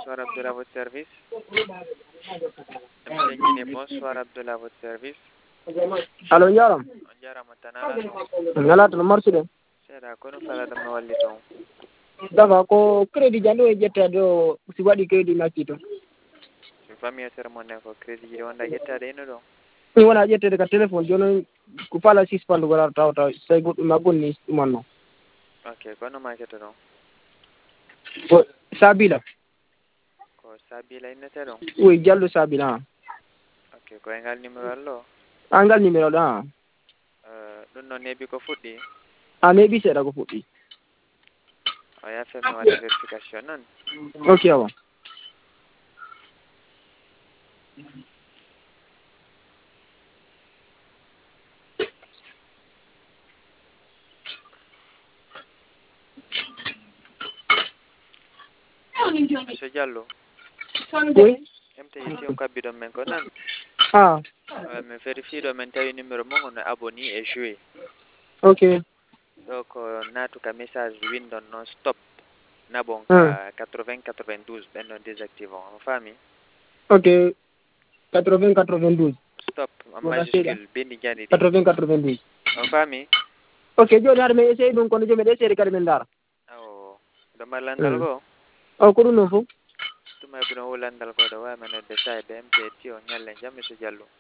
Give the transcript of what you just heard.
bonsoir Abdoul à votre service. Monsieur Guinée, bonsoir Abdoul à votre service. Allo yaram. On jarama tanala to. Ngala to marsude. Seeda kono fala dam no walli ton. Daga ko credit jando e jetta do si wadi credit makito. Famille sermon ko credit ji wonda yettade eno do. Ni wona jettede ka téléphone jono ko fala 6 pandu wala tawta say goddo ma bonni manno. Ok, kono ma ketta don. Ko sabila. Ko sabila inete don. Oui, jallo sabila. Ok, ko engal numéro allo. Angal numéro da. Ɗum noon neebi ko fuɗɗi. A neebi seeɗa ko fuɗɗi. O yafe mi waɗa vérification noon. Ok awa. Monsieur Diallo. Oui. MT ici on kabbi ɗon men ko nan. Ah. Mi vérifie ɗo men tawi numéro mon on abonné et joué. Ok. Donc naatu ka message windon noon stop. Nabon ka 80-92 ɓen ɗon désactive on faami. Ok. 80-92. Stop en majuscule bendi jani 80-92. On faami. Ok, joni haɗa men essaye ɗum kono joni meɗe essayde kadi men dara. Awo ɗo marlandal go. O ko ɗum noon fof. Tuma bino wulandal go ɗo wawi men nodde sayde MT ti o ñallen jam Monsieur Diallo.